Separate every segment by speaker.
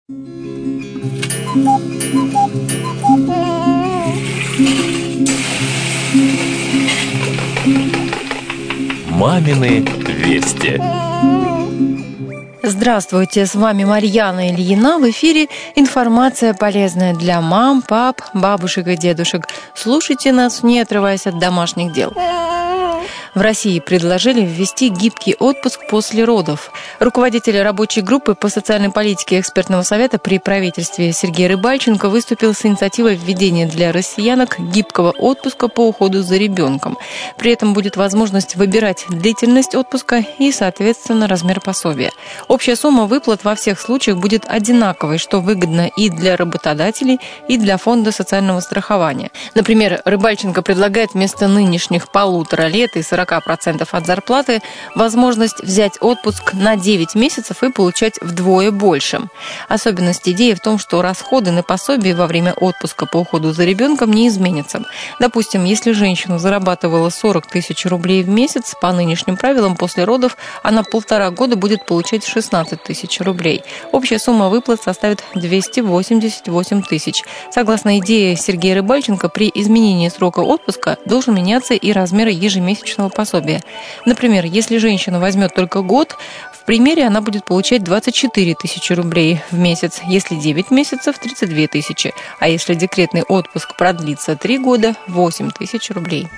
Speaker 1: Мамины вести.
Speaker 2: Здравствуйте, с вами Марьяна Ильина. В эфире информация, полезная для мам, пап, бабушек и дедушек. Слушайте нас, не отрываясь от домашних дел. В России предложили ввести гибкий отпуск после родов. Руководитель рабочей группы по социальной политике экспертного совета при правительстве Сергей Рыбальченко выступил с инициативой введения для россиянок гибкого отпуска по уходу за ребенком. При этом будет возможность выбирать длительность отпуска и, соответственно, размер пособия. Общая сумма выплат во всех случаях будет одинаковой, что выгодно и для работодателей, и для фонда социального страхования. Например, Рыбальченко предлагает вместо нынешних 1,5 лет и 40% от зарплаты возможность взять отпуск на 9 месяцев и получать вдвое больше. Особенность идеи в том, что расходы на пособие во время отпуска по уходу за ребенком не изменятся. Допустим, если женщина зарабатывала 40 тысяч рублей в месяц, по нынешним правилам после родов она 1,5 года будет получать 16 тысяч рублей. Общая сумма выплат составит 288 тысяч. Согласно идее Сергея Рыбальченко, при изменении срока отпуска должен меняться и размер ежемесячного пособия. Например, если женщина возьмет только год, в примере она будет получать 24 тысячи рублей в месяц, если 9 месяцев – 32 тысячи, а если декретный отпуск продлится 3 года – 8 тысяч рублей.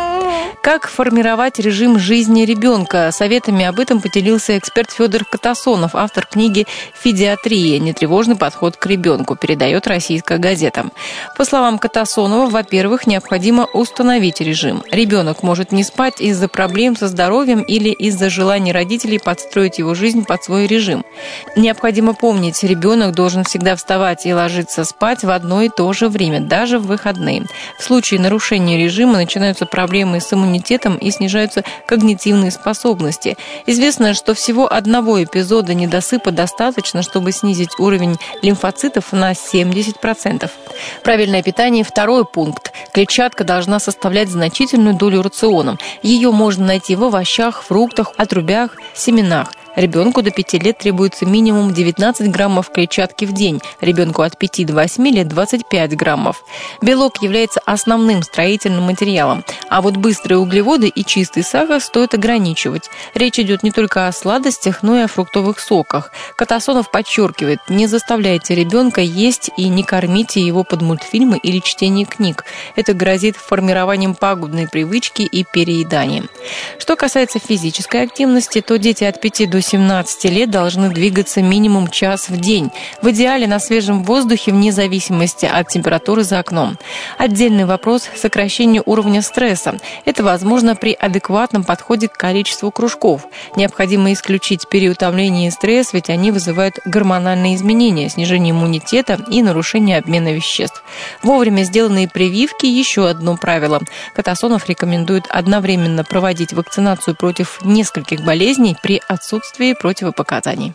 Speaker 2: Как формировать режим жизни ребенка? Советами об этом поделился эксперт Федор Катасонов, автор книги «Фидиатрия. Нетревожный подход к ребенку», передает «Российская газета». По словам Катасонова, во-первых, необходимо установить режим. Ребенок может не спать из-за проблем со здоровьем или из-за желания родителей подстроить его жизнь под свой режим. Необходимо помнить, ребенок должен всегда вставать и ложиться спать в одно и то же время, даже в выходные. В случае нарушения режима начинаются проблемы с иммунитетом и снижаются когнитивные способности. Известно, что всего одного эпизода недосыпа достаточно, чтобы снизить уровень лимфоцитов на 70%. Правильное питание – второй пункт. Клетчатка должна составлять значительную долю рациона. Ее можно найти в овощах, фруктах, отрубях, семенах. Ребенку до 5 лет требуется минимум 19 граммов клетчатки в день, ребенку от 5 до 8 лет 25 граммов. Белок является основным строительным материалом, а вот быстрые углеводы и чистый сахар стоит ограничивать. Речь идет не только о сладостях, но и о фруктовых соках. Катасонов подчеркивает, не заставляйте ребенка есть и не кормите его под мультфильмы или чтение книг. Это грозит формированием пагубной привычки и перееданием. Что касается физической активности, то дети от 5 до 17 лет должны двигаться минимум час в день. В идеале на свежем воздухе, вне зависимости от температуры за окном. Отдельный вопрос – сокращение уровня стресса. Это возможно при адекватном подходе к количеству кружков. Необходимо исключить переутомление и стресс, ведь они вызывают гормональные изменения, снижение иммунитета и нарушение обмена веществ. Вовремя сделанные прививки – еще одно правило. Катасонов рекомендует одновременно проводить вакцинацию против нескольких болезней при отсутствии противопоказаний.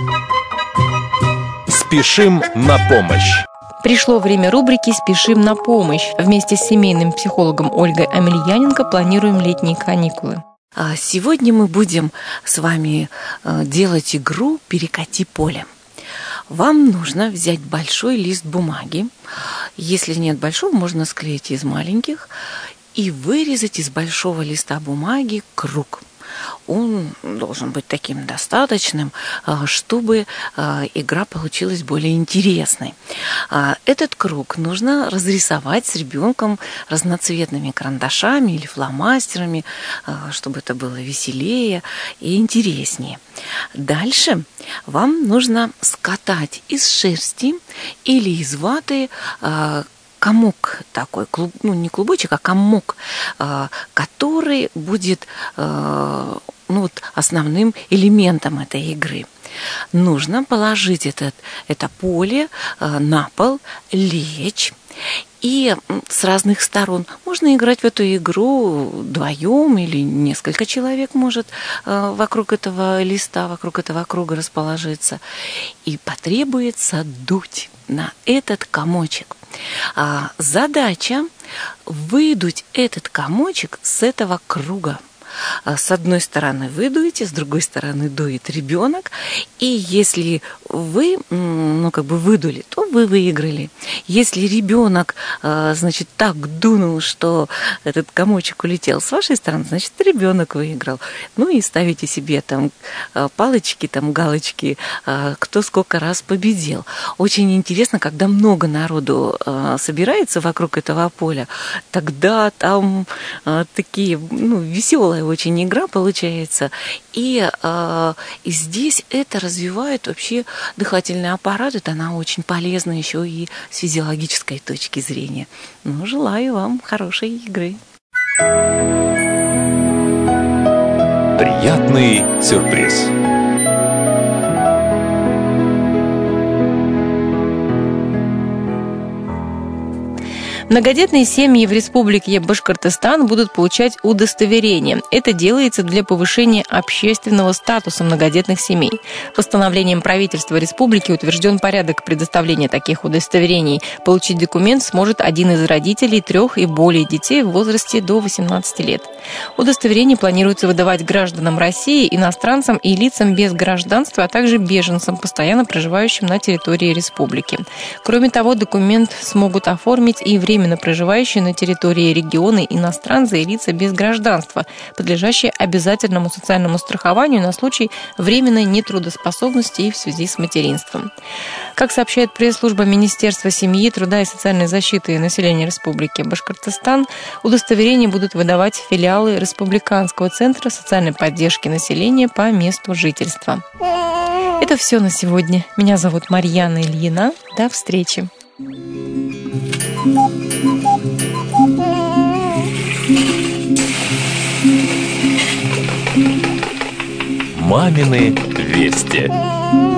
Speaker 1: Спешим на помощь.
Speaker 2: Пришло время рубрики «Спешим на помощь». Вместе с семейным психологом Ольгой Амельяненко планируем летние каникулы.
Speaker 3: Сегодня мы будем с вами делать игру «Перекати поле». Вам нужно взять большой лист бумаги. Если нет большого, можно склеить из маленьких и вырезать из большого листа бумаги круг. Он должен быть таким достаточным, чтобы игра получилась более интересной. Этот круг нужно разрисовать с ребенком разноцветными карандашами или фломастерами, чтобы это было веселее и интереснее. Дальше вам нужно скатать из шерсти или из ваты комок такой, не клубочек, а комок, который будет основным элементом этой игры. Нужно положить это поле на пол, лечь. И с разных сторон можно играть в эту игру вдвоем или несколько человек может вокруг этого листа, вокруг этого круга расположиться. И потребуется дуть на этот комочек. Задача выдуть этот комочек с этого круга. С одной стороны вы дуете, с другой стороны дует ребенок. И если вы, выдули, то вы выиграли. Если ребенок, так дунул, что этот комочек улетел с вашей стороны, значит, ребенок выиграл. Ну и ставите себе там палочки, там галочки, кто сколько раз победил. Очень интересно, когда много народу собирается вокруг этого поля, тогда там такие, веселая очень игра получается. И здесь это развивает вообще дыхательный аппарат. Это она очень полезна еще и с физиологической точки зрения. Желаю вам хорошей игры.
Speaker 1: Приятный сюрприз.
Speaker 2: Многодетные семьи в Республике Башкортостан будут получать удостоверение. Это делается для повышения общественного статуса многодетных семей. Постановлением правительства республики утвержден порядок предоставления таких удостоверений. Получить документ сможет один из родителей 3 и более детей в возрасте до 18 лет. Удостоверение планируется выдавать гражданам России, иностранцам и лицам без гражданства, а также беженцам, постоянно проживающим на территории республики. Кроме того, документ смогут оформить и временно проживающие на территории региона иностранцы и лица без гражданства, подлежащие обязательному социальному страхованию на случай временной нетрудоспособности и в связи с материнством. Как сообщает пресс-служба Министерства семьи, труда и социальной защиты населения Республики Башкортостан, удостоверения будут выдавать филиалы Республиканского центра социальной поддержки населения по месту жительства. Это все на сегодня. Меня зовут Марьяна Ильина. До встречи.
Speaker 1: Мамины вести.